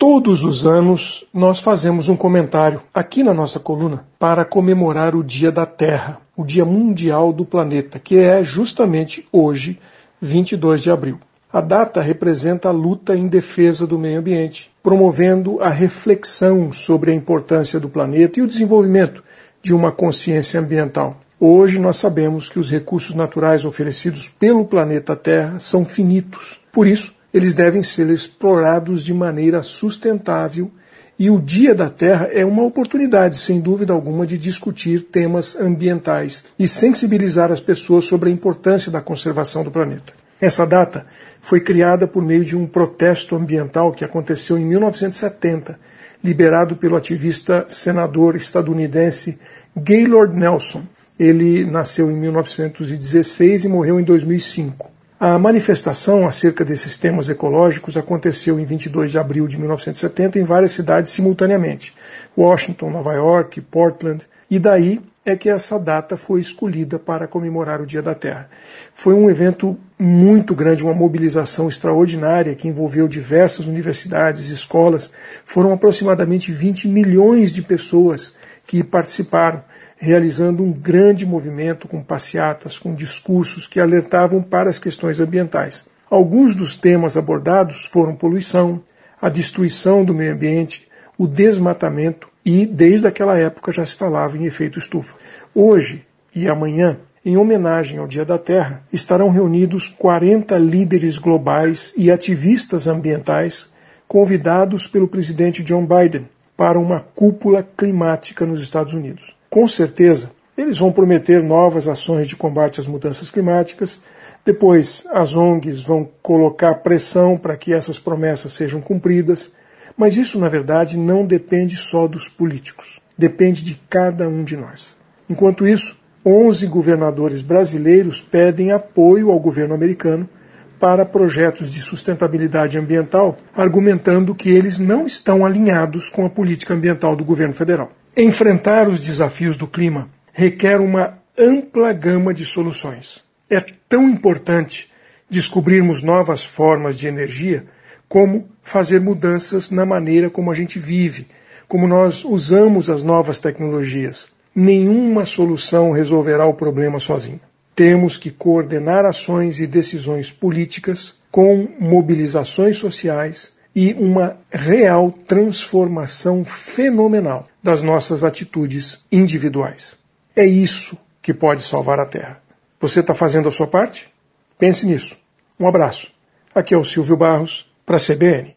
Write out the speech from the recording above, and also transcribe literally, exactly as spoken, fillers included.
Todos os anos nós fazemos um comentário aqui na nossa coluna para comemorar o Dia da Terra, o Dia Mundial do Planeta, que é justamente hoje, vinte e dois de abril. A data representa a luta em defesa do meio ambiente, promovendo a reflexão sobre a importância do planeta e o desenvolvimento de uma consciência ambiental. Hoje nós sabemos que os recursos naturais oferecidos pelo planeta Terra são finitos. Por isso, eles devem ser explorados de maneira sustentável e o Dia da Terra é uma oportunidade, sem dúvida alguma, de discutir temas ambientais e sensibilizar as pessoas sobre a importância da conservação do planeta. Essa data foi criada por meio de um protesto ambiental que aconteceu em mil novecentos e setenta, liderado pelo ativista senador estadunidense Gaylord Nelson. Ele nasceu em mil novecentos e dezesseis e morreu em dois mil e cinco. A manifestação acerca desses temas ecológicos aconteceu em vinte e dois de abril de mil novecentos e setenta em várias cidades simultaneamente, Washington, Nova York, Portland, e daí é que essa data foi escolhida para comemorar o Dia da Terra. Foi um evento muito grande, uma mobilização extraordinária que envolveu diversas universidades e escolas. Foram aproximadamente vinte milhões de pessoas que participaram, realizando um grande movimento com passeatas, com discursos que alertavam para as questões ambientais. Alguns dos temas abordados foram poluição, a destruição do meio ambiente, o desmatamento e, desde aquela época, já se falava em efeito estufa. Hoje e amanhã, em homenagem ao Dia da Terra, estarão reunidos quarenta líderes globais e ativistas ambientais convidados pelo presidente John Biden para uma cúpula climática nos Estados Unidos. Com certeza, eles vão prometer novas ações de combate às mudanças climáticas, depois as O N Gs vão colocar pressão para que essas promessas sejam cumpridas, mas isso, na verdade, não depende só dos políticos, depende de cada um de nós. Enquanto isso, onze governadores brasileiros pedem apoio ao governo americano para projetos de sustentabilidade ambiental, argumentando que eles não estão alinhados com a política ambiental do governo federal. Enfrentar os desafios do clima requer uma ampla gama de soluções. É tão importante descobrirmos novas formas de energia como fazer mudanças na maneira como a gente vive, como nós usamos as novas tecnologias. Nenhuma solução resolverá o problema sozinha. Temos que coordenar ações e decisões políticas com mobilizações sociais e uma real transformação fenomenal das nossas atitudes individuais. É isso que pode salvar a Terra. Você está fazendo a sua parte? Pense nisso. Um abraço. Aqui é o Silvio Barros, para a C B N.